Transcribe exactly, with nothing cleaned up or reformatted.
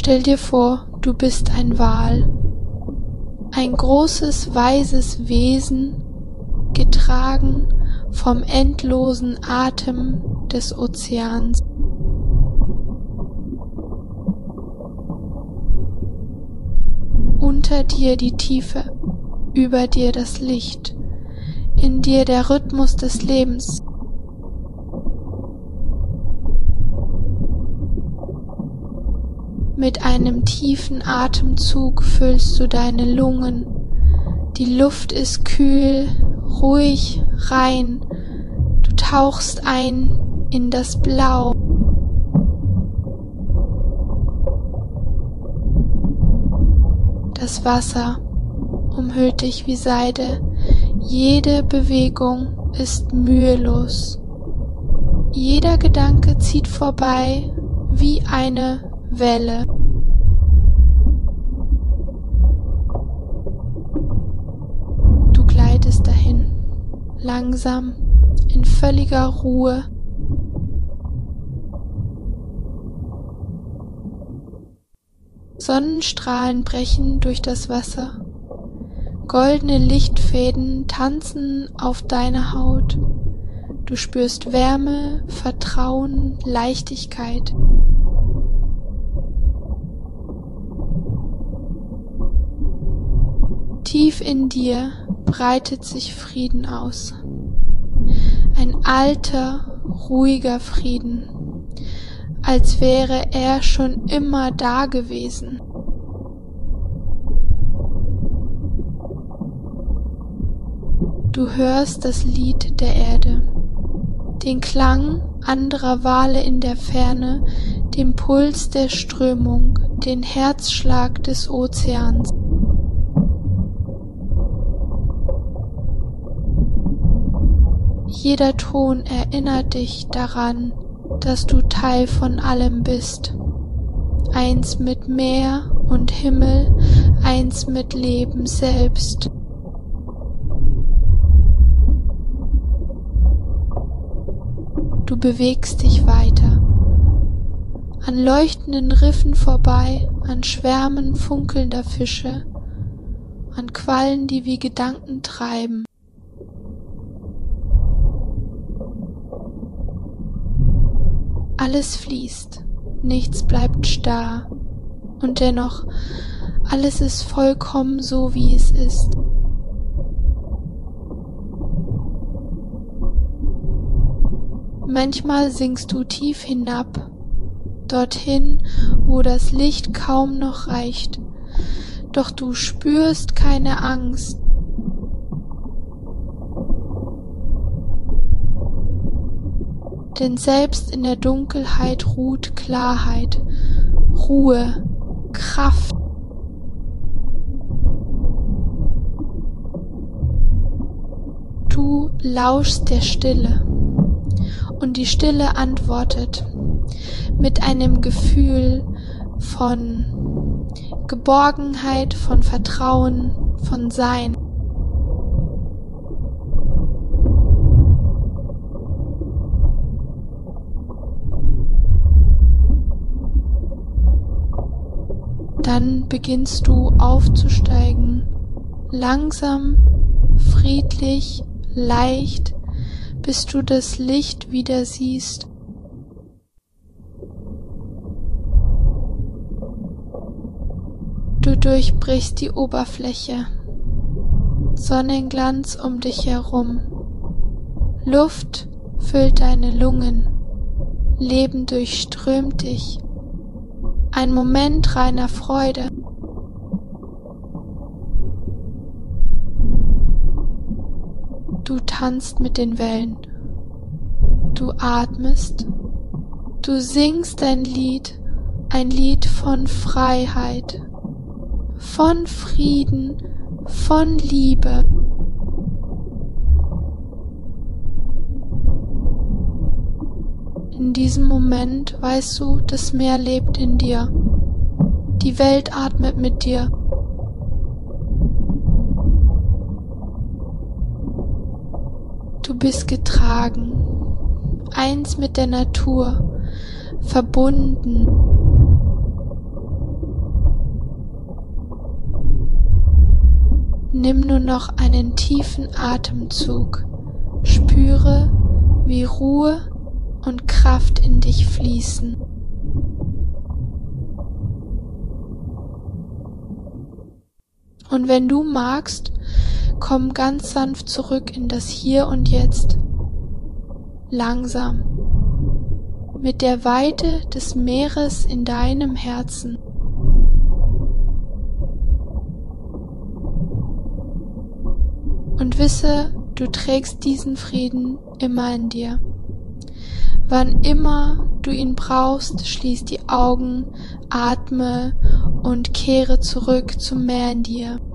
Stell dir vor, du bist ein Wal, ein großes, weises Wesen, getragen vom endlosen Atem des Ozeans. Unter dir die Tiefe, über dir das Licht, in dir der Rhythmus des Lebens. Mit einem tiefen Atemzug füllst du deine Lungen. Die Luft ist kühl, ruhig, rein. Du tauchst ein in das Blau. Das Wasser umhüllt dich wie Seide. Jede Bewegung ist mühelos. Jeder Gedanke zieht vorbei wie eine Welle. Du gleitest dahin, langsam, in völliger Ruhe. Sonnenstrahlen brechen durch das Wasser. Goldene Lichtfäden tanzen auf deiner Haut. Du spürst Wärme, Vertrauen, Leichtigkeit. Tief in dir breitet sich Frieden aus. Ein alter, ruhiger Frieden, als wäre er schon immer da gewesen. Du hörst das Lied der Erde, den Klang anderer Wale in der Ferne, den Puls der Strömung, den Herzschlag des Ozeans. Jeder Ton erinnert dich daran, dass du Teil von allem bist. Eins mit Meer und Himmel, eins mit Leben selbst. Du bewegst dich weiter, an leuchtenden Riffen vorbei, an Schwärmen funkelnder Fische, an Quallen, die wie Gedanken treiben. Alles fließt, nichts bleibt starr, und dennoch, alles ist vollkommen so, wie es ist. Manchmal sinkst du tief hinab, dorthin, wo das Licht kaum noch reicht, doch du spürst keine Angst. Denn selbst in der Dunkelheit ruht Klarheit, Ruhe, Kraft. Du lauschst der Stille und die Stille antwortet mit einem Gefühl von Geborgenheit, von Vertrauen, von Sein. Dann beginnst du aufzusteigen, langsam, friedlich, leicht, bis du das Licht wieder siehst. Du durchbrichst die Oberfläche, Sonnenglanz um dich herum, Luft füllt deine Lungen, Leben durchströmt dich. Ein Moment reiner Freude. Du tanzt mit den Wellen. Du atmest. Du singst ein Lied, ein Lied von Freiheit, von Frieden, von Liebe. In diesem Moment weißt du, das Meer lebt in dir. Die Welt atmet mit dir. Du bist getragen, eins mit der Natur, verbunden. Nimm nur noch einen tiefen Atemzug. Spüre, wie Ruhe und Kraft in dich fließen. Und wenn du magst, komm ganz sanft zurück in das Hier und Jetzt. Langsam. Mit der Weite des Meeres in deinem Herzen. Und wisse, du trägst diesen Frieden immer in dir. Wann immer du ihn brauchst, schließ die Augen, atme und kehre zurück zum Meer in dir.